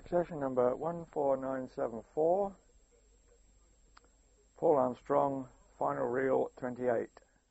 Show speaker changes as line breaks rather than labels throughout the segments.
Session number 14974, Paul Armstrong, final reel 28.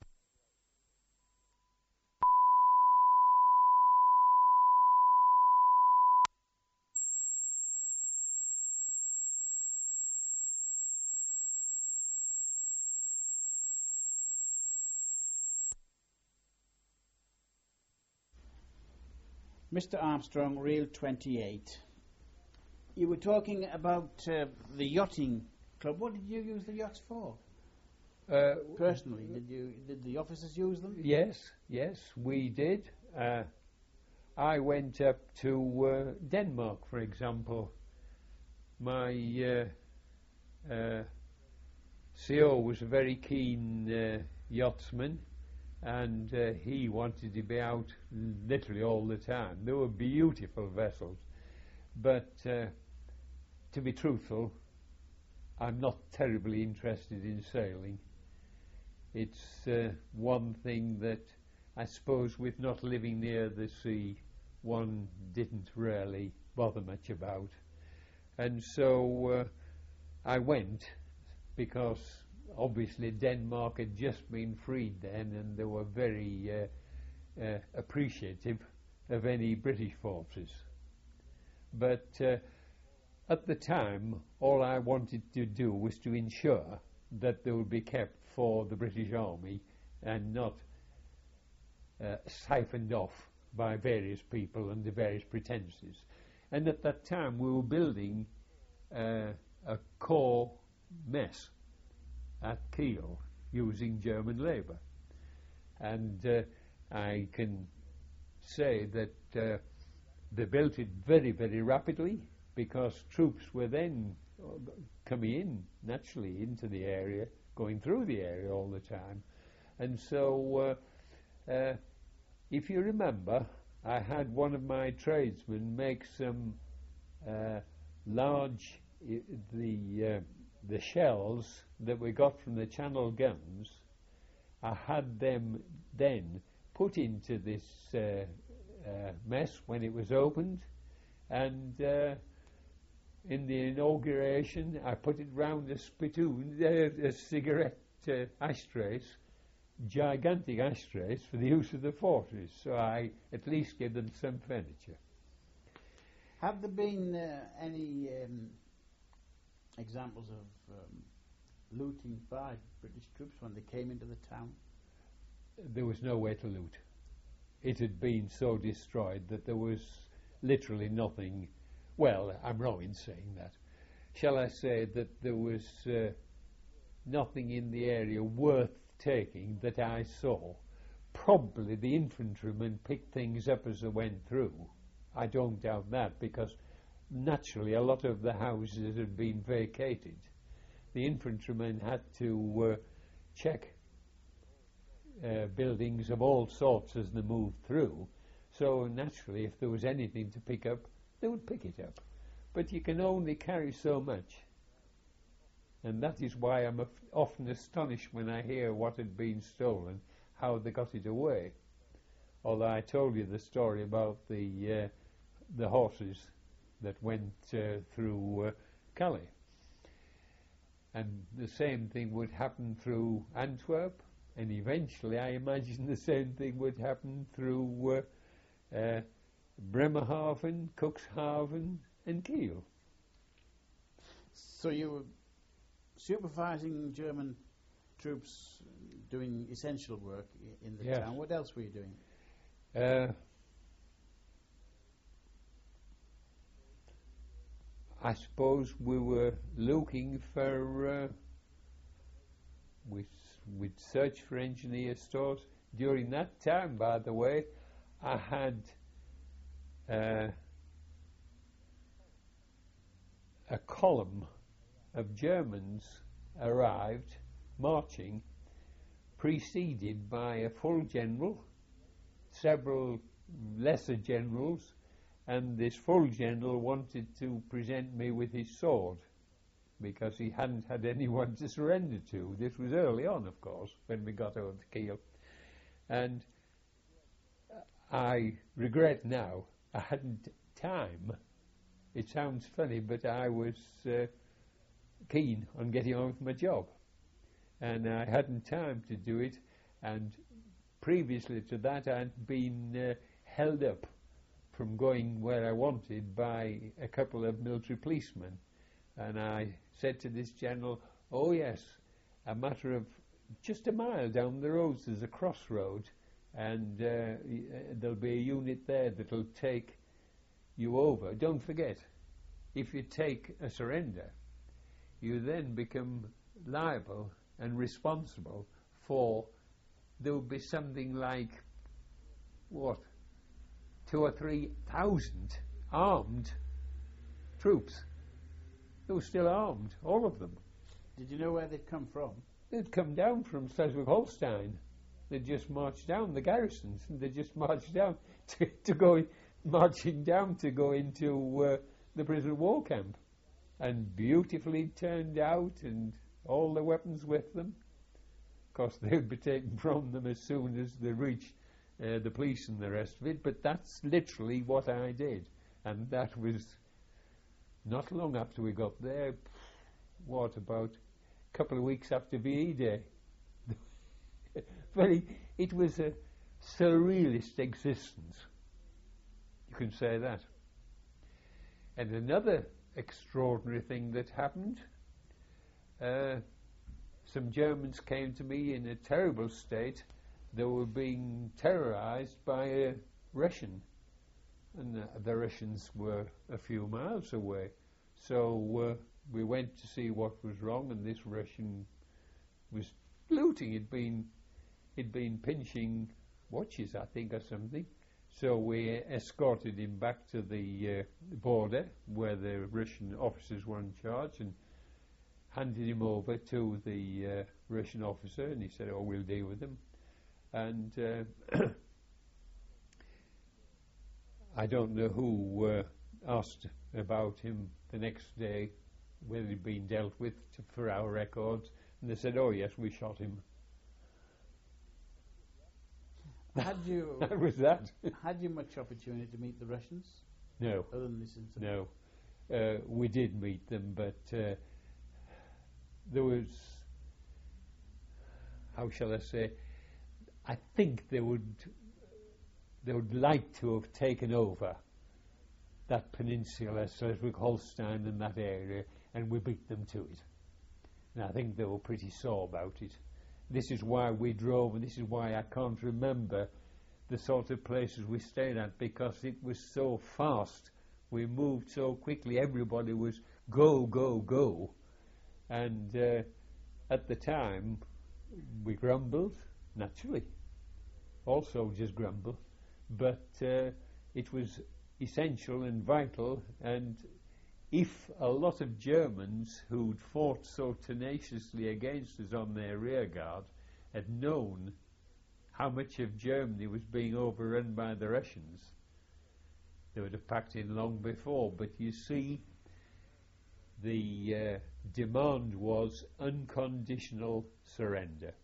Mr. Armstrong, reel 28. You were talking about the yachting club. What did you use the yachts for? Personally, did the officers use them?
Yes, we did. I went up to Denmark, for example. My CO was a very keen yachtsman, and he wanted to be out literally all the time. They were beautiful vessels, but to be truthful, I'm not terribly interested in sailing. It's one thing that I suppose with not living near the sea, one didn't really bother much about. And so I went because obviously Denmark had just been freed then, and they were very appreciative of any British forces. But at the time, all I wanted to do was to ensure that they would be kept for the British Army and not siphoned off by various people under various pretenses. And at that time, we were building a core mess at Kiel using German labour. And I can say that they built it very, very rapidly because troops were then coming in naturally into the area, going through the area all the time. And so if you remember, I had one of my tradesmen make some large the shells that we got from the Channel guns. I had them then put into this mess when it was opened, and in the inauguration I put it round a spittoon, cigarette ashtrays, gigantic ashtrays for the use of the fortress, so I at least gave them some furniture.
Have there been any examples of looting by British troops when they came into the town?
There was nowhere to loot. It had been so destroyed that there was literally nothing. Well, I'm wrong in saying that. Shall I say that there was nothing in the area worth taking that I saw? Probably the infantrymen picked things up as they went through. I don't doubt that, because naturally a lot of the houses had been vacated. The infantrymen had to check buildings of all sorts as they moved through, so naturally if there was anything to pick up, they would pick it up. But you can only carry so much, and that is why I'm often astonished when I hear what had been stolen, how they got it away. Although I told you the story about the horses that went through Calais. And the same thing would happen through Antwerp, and eventually I imagine the same thing would happen through Bremerhaven, Cuxhaven and Kiel.
So you were supervising German troops doing essential work in the town. What else were you doing?
I suppose we were looking for, we'd search for engineer stores. During that time, by the way, I had a column of Germans arrived, marching, preceded by a full general, several lesser generals, and this full general wanted to present me with his sword because he hadn't had anyone to surrender to. This was early on, of course, when we got over to Kiel. And I regret now I hadn't time It sounds funny, but I was keen on getting on with my job, and I hadn't time to do it, and previously to that I'd been held up from going where I wanted by a couple of military policemen, and I said to this general, oh yes, a matter of just a mile down the road there's a crossroad, and there'll be a unit there that'll take you over. Don't forget, if you take a surrender, you then become liable and responsible for, there will be something like, what, 2,000 or 3,000 armed troops. They were still armed, all of them.
Did you know where they'd come from?
They'd come down from Schleswig-Holstein. They'd just marched down the garrisons, and they just marched down to go, marching down to go into the prisoner of war camp, and beautifully turned out, and all the weapons with them. Of course, they'd be taken from them as soon as they reached the police and the rest of it. But that's literally what I did, and that was not long after we got there. What, about a couple of weeks after VE Day? It was a surrealist existence. You can say that. And another extraordinary thing that happened, some Germans came to me in a terrible state. They were being terrorized by a Russian, and the Russians were a few miles away. So we went to see what was wrong, and this Russian was looting. He'd been pinching watches, I think, or something. So we escorted him back to the border where the Russian officers were in charge, and handed him over to the Russian officer, and he said, oh, we'll deal with him. And I don't know who asked about him the next day, whether he'd been dealt with for our records, and they said, oh yes, we shot him.
Had you
That was that.
Had you much opportunity to meet the Russians?
No.
Other than this incident?
No. We did meet them, but there was, how shall I say, I think they would like to have taken over that peninsula, Schleswig-Holstein and that area, and we beat them to it. And I think they were pretty sore about it. This is why we drove, and this is why I can't remember the sort of places we stayed at, because it was so fast. We moved so quickly. Everybody was go, go, go. And at the time, we grumbled, naturally. All soldiers grumble. But it was essential and vital, and if a lot of Germans who'd fought so tenaciously against us on their rear guard had known how much of Germany was being overrun by the Russians, they would have packed in long before. But you see, the demand was unconditional surrender.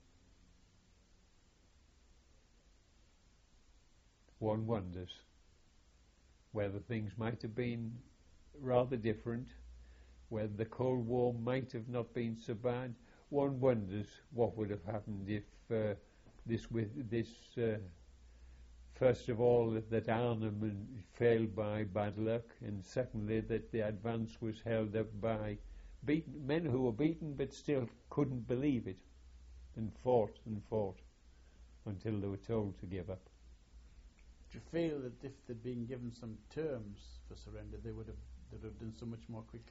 One wonders whether things might have been rather different, whether the Cold War might have not been so bad. One wonders what would have happened if first of all, that Arnhem failed by bad luck, and secondly, that the advance was held up by men who were beaten but still couldn't believe it, and fought until they were told to give up.
Do you feel that if they'd been given some terms for surrender, they would have done so much more quickly?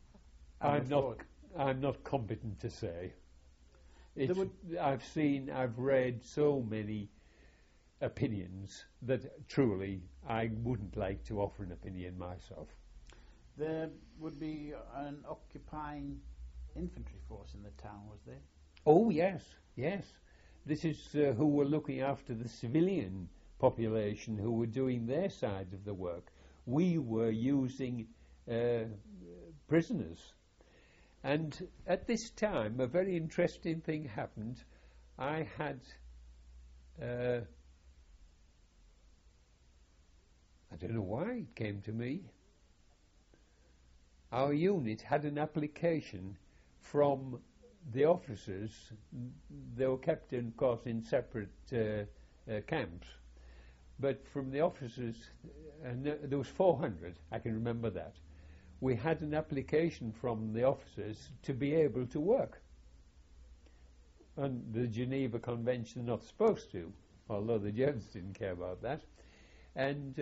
I'm not competent to say. I've read so many opinions that truly I wouldn't like to offer an opinion myself.
There would be an occupying infantry force in the town, was there?
Oh yes. This is who were looking after the civilian population, who were doing their side of the work. We were using prisoners. And at this time, a very interesting thing happened. I had, I don't know why it came to me, our unit had an application from the officers. They were kept, of course, in separate camps, but from the officers, and there was 400, I can remember that. We had an application from the officers to be able to work. And the Geneva Convention not supposed to, although the Germans didn't care about that. And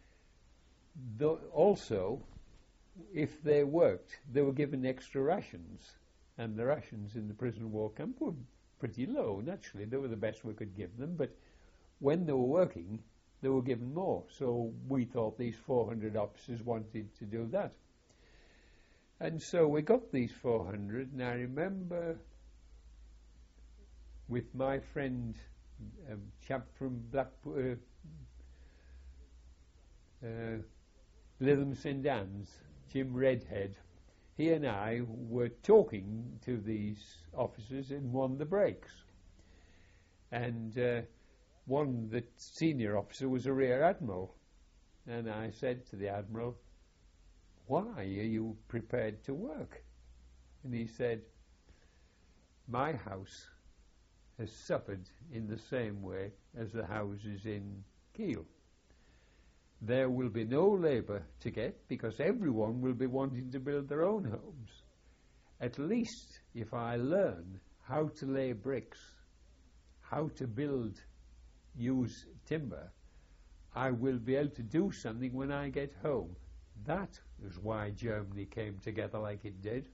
also, if they worked, they were given extra rations. And the rations in the prison war camp were pretty low, naturally. They were the best we could give them, but when they were working, they were given more. So we thought these 400 officers wanted to do that. And so we got these 400, and I remember with my friend, a chap from Lytham St Anne's, Jim Redhead, he and I were talking to these officers in one of the breaks. And the senior officer was a rear admiral. And I said to the admiral, "Why are you prepared to work?" And he said, "My house has suffered in the same way as the houses in Kiel. There will be no labour to get because everyone will be wanting to build their own homes. At least if I learn how to lay bricks, how to use timber, I will be able to do something when I get home." That is why Germany came together like it did.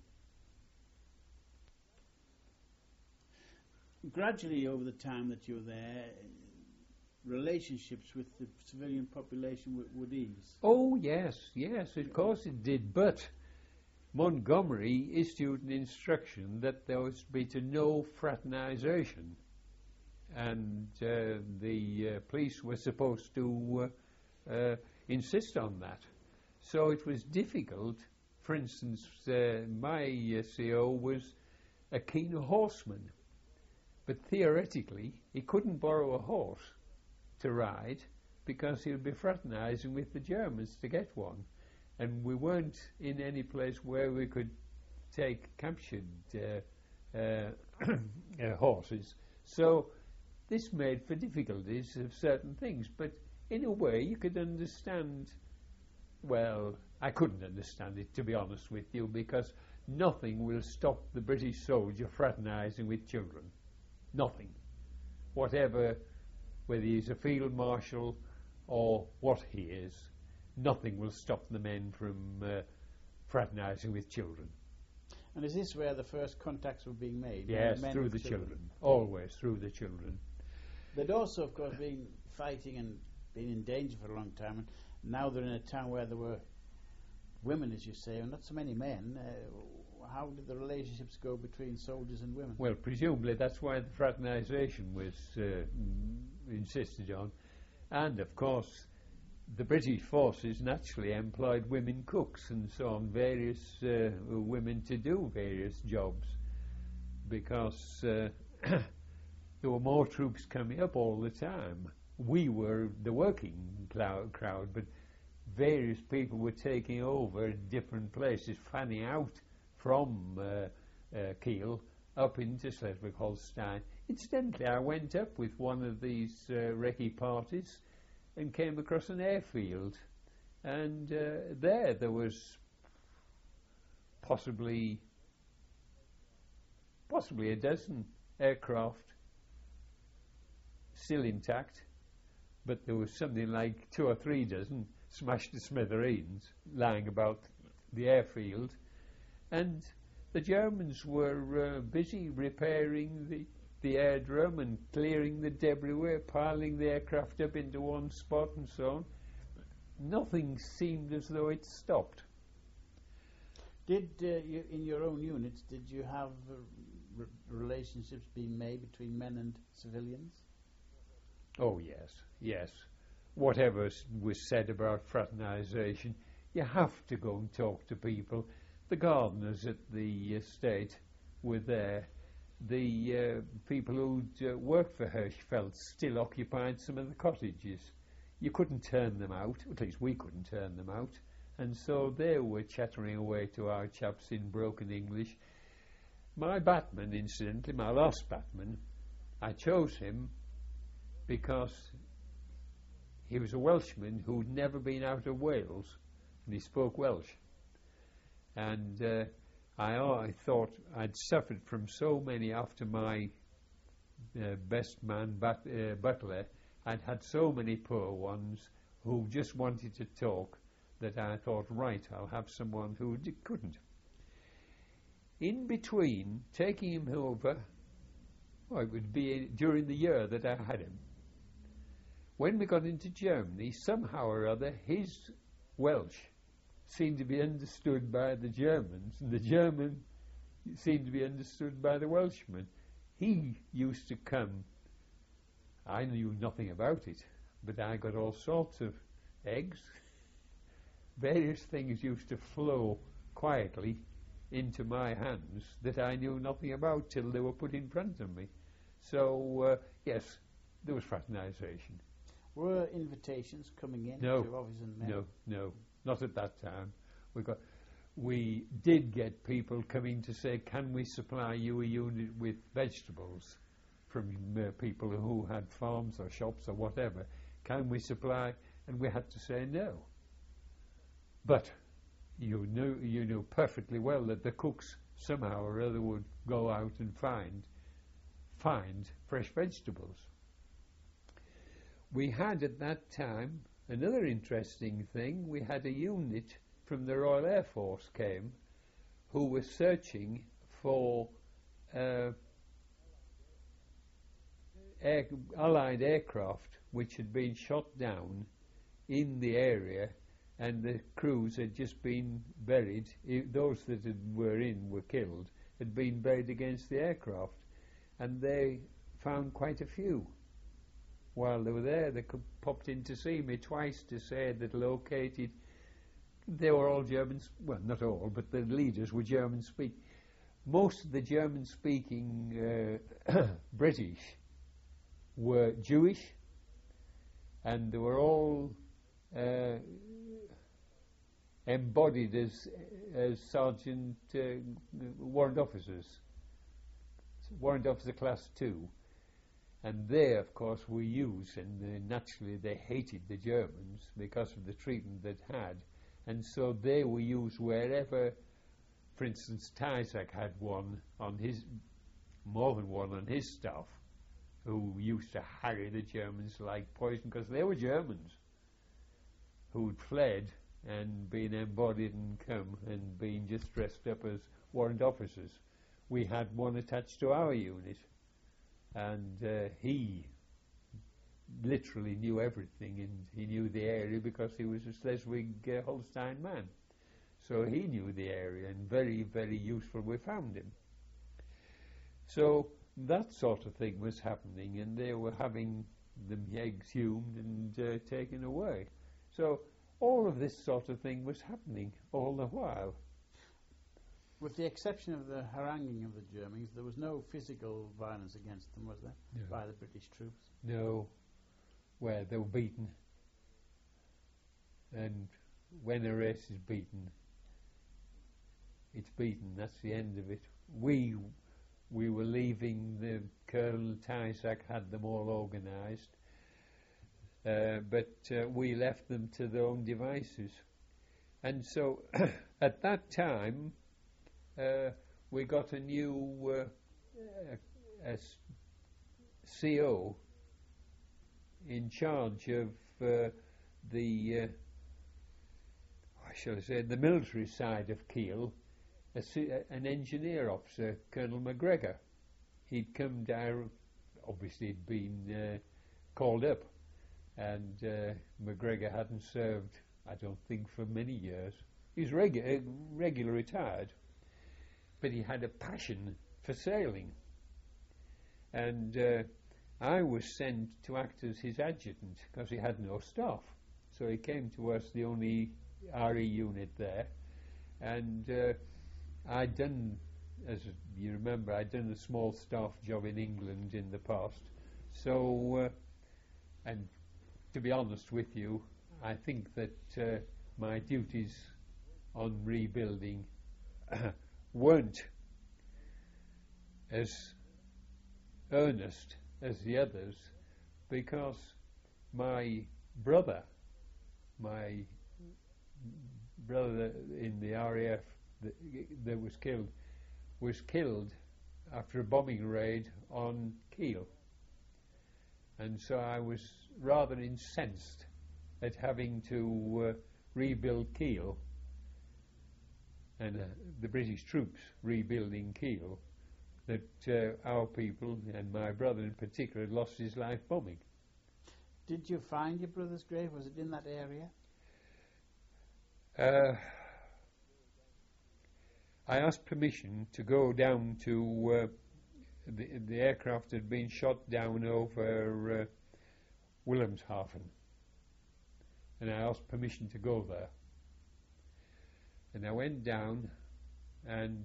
Gradually, over the time that you were there, relationships with the civilian population would ease.
Oh, yes, of course it did. But Montgomery issued an instruction that there was to be no fraternization. And the police were supposed to insist on that. So it was difficult. For instance, my CO was a keen horseman. But theoretically, he couldn't borrow a horse to ride because he would be fraternizing with the Germans to get one. And we weren't in any place where we could take captured horses. So this made for difficulties of certain things. But in a way, you could understand. Well, I couldn't understand it, to be honest with you, because nothing will stop the British soldier fraternizing with children. Nothing. Whatever, whether he's a field marshal or what he is, nothing will stop the men from fraternizing with children.
And is this where the first contacts were being made?
Yes, through the children. Always through the children.
They'd also, of course, been fighting and been in danger for a long time, and now they're in a town where there were women, as you say, and not so many men. How did the relationships go between soldiers and women?
Well, presumably that's why the fraternization was insisted on. And, of course, the British forces naturally employed women cooks and so on, various women to do various jobs, because there were more troops coming up all the time. We were the working crowd, but various people were taking over different places, fanning out from Kiel up into Schleswig-Holstein. Incidentally, I went up with one of these recce parties and came across an airfield, and there was possibly a dozen aircraft still intact, but there was something like 2 or 3 dozen smashed to smithereens lying about the airfield. And the Germans were busy repairing the aerodrome and clearing the debris away, piling the aircraft up into one spot and so on. Nothing seemed as though it stopped.
Did you, in your own units, did you have relationships being made between men and civilians?
Oh, yes. Whatever was said about fraternization, you have to go and talk to people. The gardeners at the estate were there. The people who'd worked for Hirschfeld still occupied some of the cottages. You couldn't turn them out, at least we couldn't turn them out, and so they were chattering away to our chaps in broken English. My batman, incidentally, my last batman, I chose him because he was a Welshman who'd never been out of Wales, and he spoke Welsh. And I thought I'd suffered from so many after my best man, Butler. I'd had so many poor ones who just wanted to talk that I thought, right, I'll have someone who couldn't. In between taking him over, well, it would be during the year that I had him. When we got into Germany, somehow or other, his Welsh seemed to be understood by the Germans, and the German seemed to be understood by the Welshman. He used to come. I knew nothing about it, but I got all sorts of eggs. Various things used to flow quietly into my hands that I knew nothing about till they were put in front of me. So, yes, there was fraternisation.
Were invitations coming in
No,
to officers and men?
no, not at that time. We did get people coming to say, can we supply you a unit with vegetables from people who had farms or shops or whatever? Can we supply? And we had to say no. But you knew perfectly well that the cooks somehow or other would go out and find fresh vegetables. We had at that time another interesting thing. We had a unit from the Royal Air Force came who was searching for Allied aircraft which had been shot down in the area, and the crews had just been buried. Those that were killed, had been buried against the aircraft, and they found quite a few. While they were there, they popped in to see me twice to say that located. They were all Germans, well, not all, but the leaders were German-speaking. Most of the German-speaking British were Jewish, and they were all embodied as sergeant warrant officers, warrant officer class 2. And they, of course, were used, and naturally they hated the Germans because of the treatment they'd had. And so they were used wherever, for instance, Tysak had more than one on his staff, who used to harry the Germans like poison, because they were Germans who'd fled and been embodied and come and been just dressed up as warrant officers. We had one attached to our unit, and he literally knew everything, and he knew the area because he was a Schleswig-Holstein man. So he knew the area, and very, very useful we found him. So that sort of thing was happening, and they were having the exhumed and taken away. So all of this sort of thing was happening all the while.
With the exception of the haranguing of the Germans, there was no physical violence against them, was there,
No.
by the British troops?
No, where they were beaten. And when a race is beaten, it's beaten. That's the end of it. We were leaving. The Colonel Tysak had them all organised, but we left them to their own devices. And so, at that time, we got a new CO in charge of the military side of Kiel, an engineer officer, Colonel McGregor. He'd come down, obviously he'd been called up, and McGregor hadn't served, I don't think, for many years. He was regular retired, but he had a passion for sailing. And I was sent to act as his adjutant because he had no staff. So he came to us, the only RE unit there, and I'd done, as you remember, I'd done a small staff job in England in the past. So, and to be honest with you, I think that my duties on rebuilding weren't as earnest as the others, because my brother in the RAF that was killed after a bombing raid on Kiel, and so I was rather incensed at having to rebuild Kiel, and the British troops rebuilding Kiel, that our people, and my brother in particular, had lost his life bombing.
Did you find your brother's grave? Was it in that area?
I asked permission to go down to the aircraft had been shot down over Wilhelmshaven, and I asked permission to go there. And I went down, and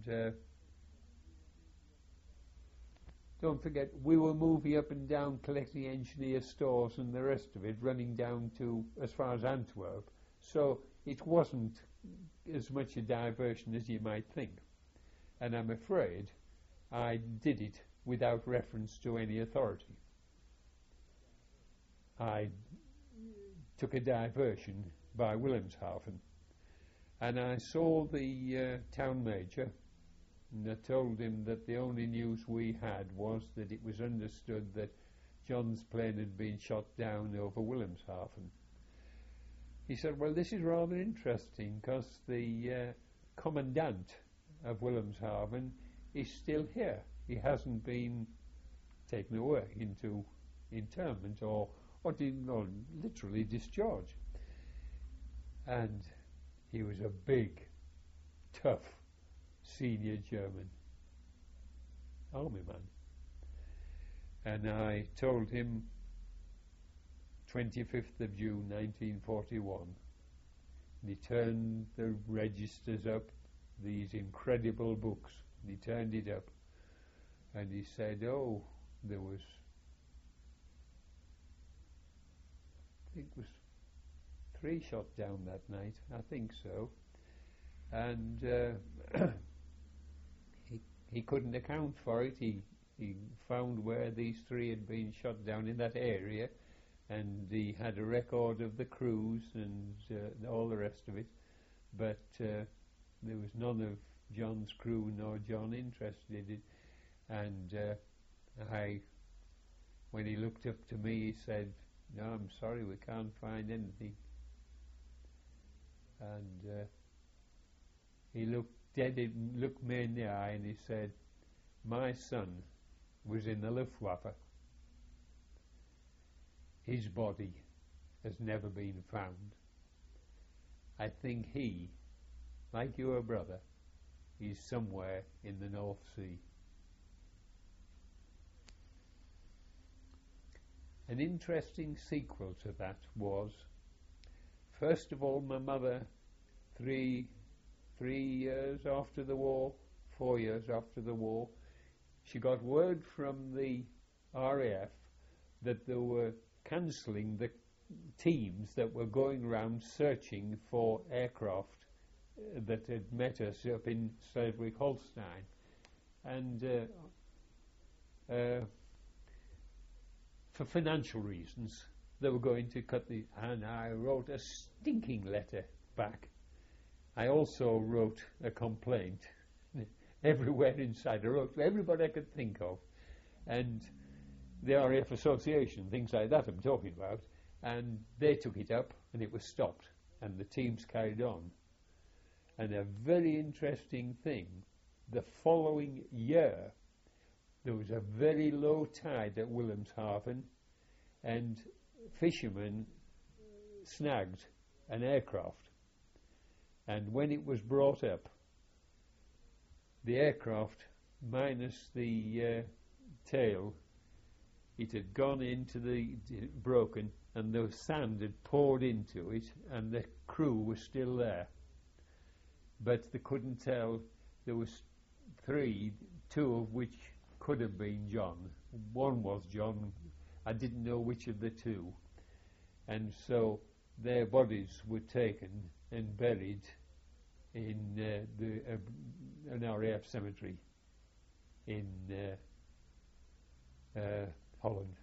don't forget, we were moving up and down collecting engineer stores and the rest of it, running down to as far as Antwerp. So it wasn't as much a diversion as you might think. And I'm afraid I did it without reference to any authority. I took a diversion by Wilhelmshaven, and I saw the town major, and I told him that the only news we had was that it was understood that John's plane had been shot down over Wilhelmshaven. He said, well, this is rather interesting, because the commandant of Wilhelmshaven is still here. He hasn't been taken away into internment or literally discharged. And he was a big, tough, senior German army man. And I told him 25th of June 1941, and he turned the registers up, these incredible books, and he turned it up, and he said, oh, there was, I think it was 3 shot down that night, I think so, and he couldn't account for it. He found where these 3 had been shot down in that area, and he had a record of the crews and all the rest of it, but there was none of John's crew nor John interested in it. And when he looked up to me, he said, no, I'm sorry, we can't find anything. And he looked me in the eye, and he said, my son was in the Luftwaffe. His body has never been found. I think he, like your brother, is somewhere in the North Sea. An interesting sequel to that was, first of all, my mother, 3 years after the war, 4 years after the war, she got word from the RAF that they were cancelling the teams that were going around searching for aircraft that had met us up in Schleswig-Holstein, and for financial reasons they were going to cut the. And I wrote a stinking letter back. I also wrote a complaint everywhere inside. I wrote to everybody I could think of, and the RAF Association, things like that I'm talking about, and they took it up and it was stopped and the teams carried on. And a very interesting thing, the following year there was a very low tide at Wilhelmshaven, and fishermen snagged an aircraft, and when it was brought up, the aircraft minus the tail, it had gone into the broken, and the sand had poured into it, and the crew was still there, but they couldn't tell. There was 3, 2 of which could have been John. One was John. I didn't know which of the 2, and so their bodies were taken and buried in an RAF cemetery in Holland.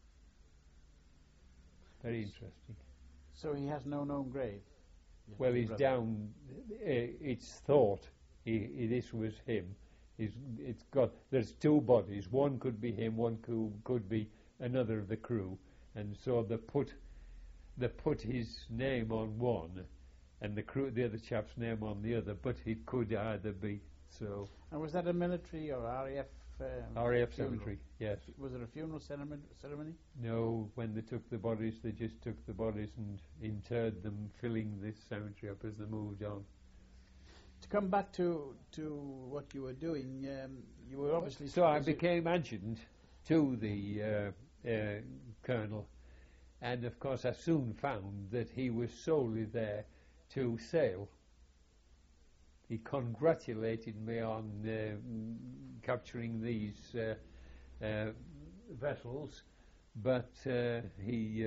Very interesting.
So he has no known grave?
Well, he's down. It's thought this was him. It's got. There's two bodies. One could be him. One could be another of the crew. And so they put his name on one, and the other chap's name on the other. But it could either be so.
And was that a military or RAF?
RAF
funeral?
cemetery. Yes.
Was it a funeral ceremony?
No, when they took the bodies, they just took the bodies and interred them, filling this cemetery up as they moved on.
To come back to what you were doing, you were obviously...
So I became adjutant to the colonel, and of course I soon found that he was solely there to sail. He congratulated me on capturing these vessels, but he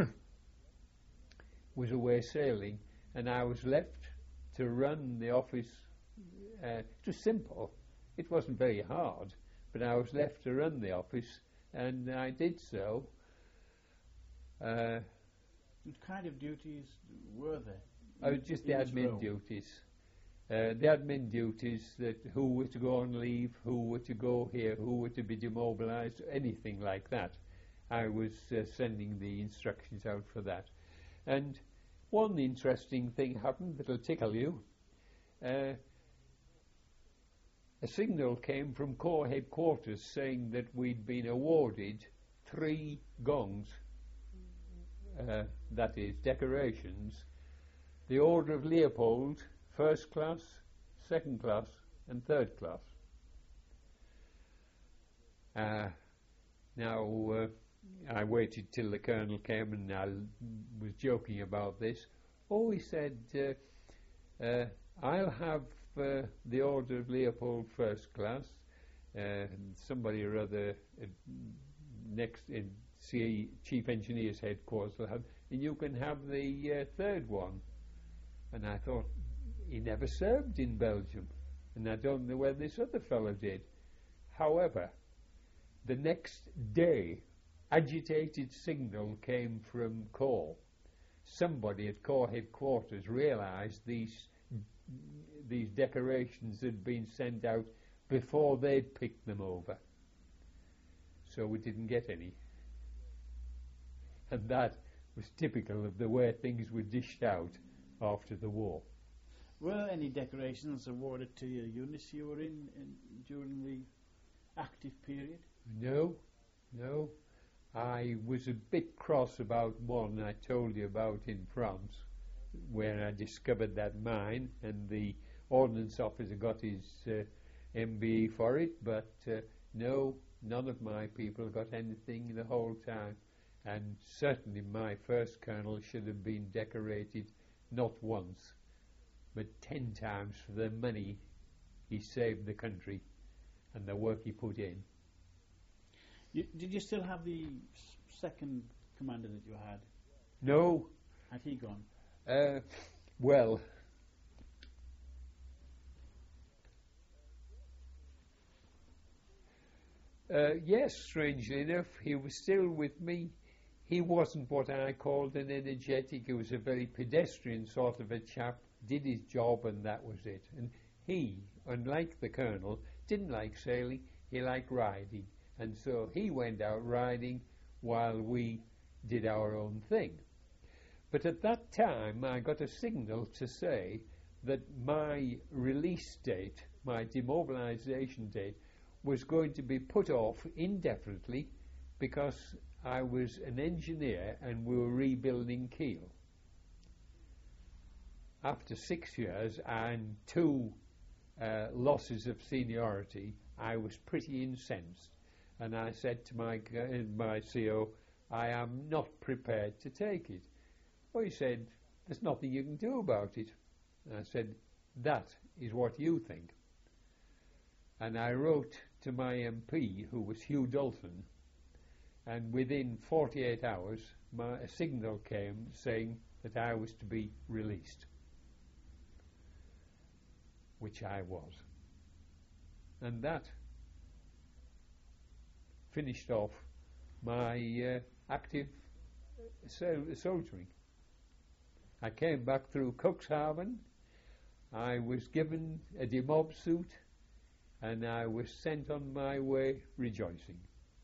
was away sailing, and I was left to run the office. It was simple. It wasn't very hard, but I was left to run the office, and I did so.
What kind of duties were there?
Just the admin duties. The admin duties, that who were to go on leave, who were to go here, who were to be demobilised, anything like that. I was sending the instructions out for that. And one interesting thing happened that'll tickle you. A signal came from Corps headquarters saying that we'd been awarded 3 gongs, that is, decorations, the Order of Leopold, First class, second class, and third class. Now, I waited till the colonel came, and I was joking about this. Oh, he said, I'll have the Order of Leopold First Class, somebody or other next in Chief Engineer's headquarters will have, and you can have the third one. And I thought, he never served in Belgium, and I don't know whether this other fellow did. However, the next day, agitated signal came from Corps. Somebody at Corps headquarters realised these decorations had been sent out before they'd picked them over. So we didn't get any. And that was typical of the way things were dished out after the war.
Were any decorations awarded to your units you were in during the active period?
No. I was a bit cross about one I told you about in France, where I discovered that mine, and the ordnance officer got his MBE for it, but no, none of my people got anything the whole time. And certainly my first colonel should have been decorated not once, but 10 times for the money he saved the country and the work he put in.
Did you still have the second commander that you had?
No.
Had he gone?
Well, yes, strangely enough, he was still with me. He wasn't what I called an energetic. He was a very pedestrian sort of a chap, did his job, and that was it. And he, unlike the colonel, didn't like sailing, he liked riding. And so he went out riding while we did our own thing. But at that time, I got a signal to say that my release date, my demobilisation date, was going to be put off indefinitely because I was an engineer and we were rebuilding Kiel. After 6 years and 2 losses of seniority, I was pretty incensed. And I said to my CO, I am not prepared to take it. Well, he said, there's nothing you can do about it. And I said, that is what you think. And I wrote to my MP, who was Hugh Dalton, and within 48 hours, a signal came saying that I was to be released. which I was. And that finished off my active soldiering. I came back through Cuxhaven. I was given a demob suit, and I was sent on my way rejoicing.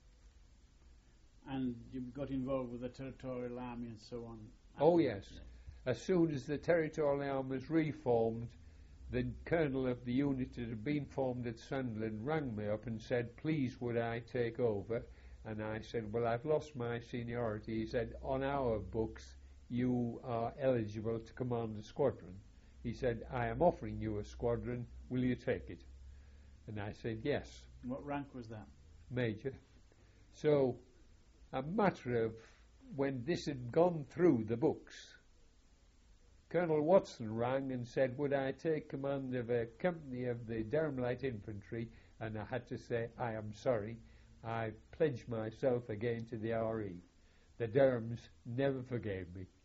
And you got involved with the Territorial Army and so on?
Oh yes. As soon as the Territorial Army was reformed, the colonel of the unit that had been formed at Sunderland rang me up and said, please would I take over? And I said, well, I've lost my seniority. He said, on our books you are eligible to command a squadron. He said, I am offering you a squadron, will you take it? And I said, yes.
What rank was that?
Major. So a matter of when this had gone through the books, Colonel Watson rang and said, would I take command of a company of the Durham Light Infantry? And I had to say, I am sorry, I pledged myself again to the RE. The Durhams never forgave me.